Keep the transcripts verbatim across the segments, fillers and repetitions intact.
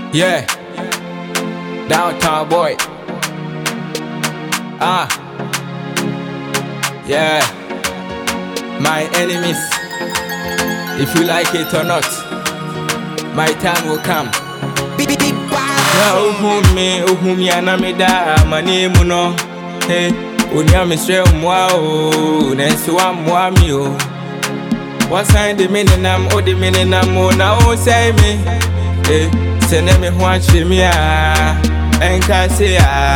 Yeah, downtown boy. Ah, yeah, my enemies. If you like it or not, my time will come. Now, whom me, whom yanamida, my name, no. Hey, unyami stre mwao, nensu wa mwamio. What's the meaning? I'm oh the meaning I'm oh now say me. Hey, send me watch me ah, and can say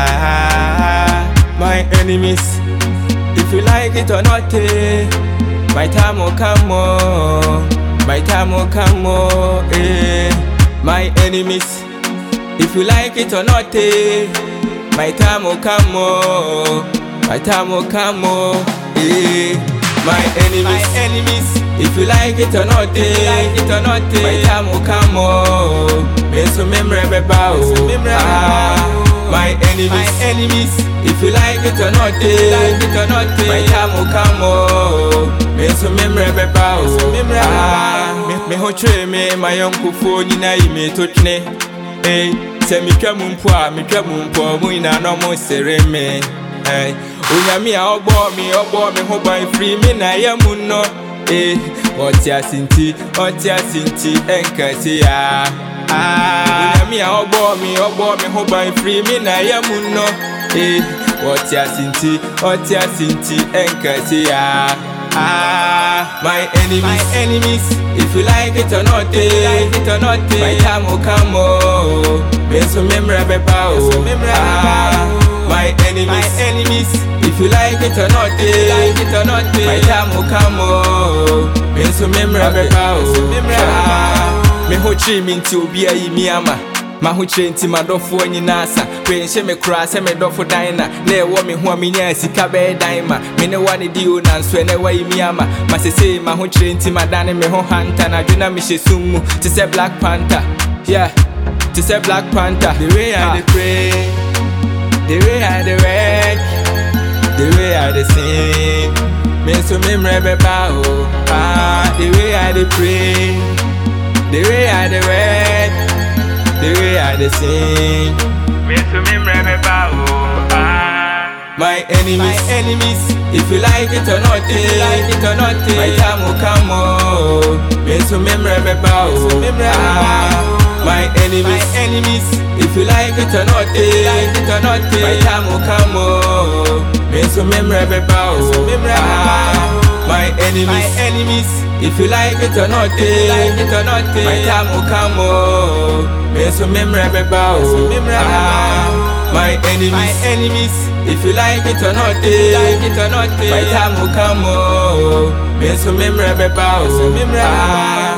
ah, my enemies. If you like it or not, eh, my time will come oh, my time will come oh, eh, my enemies. If you like it or not, eh, my time will come oh, my time will come oh, eh, my enemies. My enemies. If you like it or not, eh, like it or not, eh, my time will come oh, me so memorable bow. Ah, my enemies, my enemies. If you like it or not, eh, like it or not, eh, my time will come oh, me so memorable bow. Ah, me me ho tre me my uncle phone na yi me to twene. Eh, se mi twa mu mpo a mi twa mu mpo mu ina no mo sere me. Eh, onyame a ogbo mi ogbo mi ho ban free me na ya mu no. Eh, otia sinti, otia sinti, enkasi ya. Ah, onyame a ogbo mi ogbo mi ho ban free me na ya mu no. Eh, otia sinti, otia sinti, enkasi ya. Ah, my enemies, my enemies. If you like it or not, eh, like it or not, eh, my time will come oh, me so memorable bow. Ah, my enemies, my enemies. If you like it or not, eh, like it or not, eh, my time will come oh, me so memorable bow. Ah, me ho chi mi nti obi ayi mi ama. Ma ho chire nti madofo nyina asa. Pe nhye me kura se me dofo dan na. Na e wo me ho me nya sika be dan ma. Me ne wa ne di o na nso ne wa yi mi ama. Ma sese ma ho chire nti madane me ho hanta na dwena me hye sumu. To say Black Panther. Yeah. To say Black Panther. The way I dey pray, the way I dey work, the way I dey sing, me so memorable bow. Ah, the way I dey pray, the way I dey work, the way I dey sing, me so memorable bow. Ah, my enemies, my enemies. If you like it or not, eh, like it or not, eh, my time will come oh, me so memorable bow. Ah, my enemies, my enemies. If you like it or not, eh, like it or not, eh, my time will come oh, me so memorable bow. Ah, my enemies, my enemies. If you like it or not, eh, like it or not, eh, my time will come oh, me so memorable bow. Ah, my enemies, my enemies. If you like it or not, eh, like it or not, eh, my time will come oh, me so memorable bow. Ah,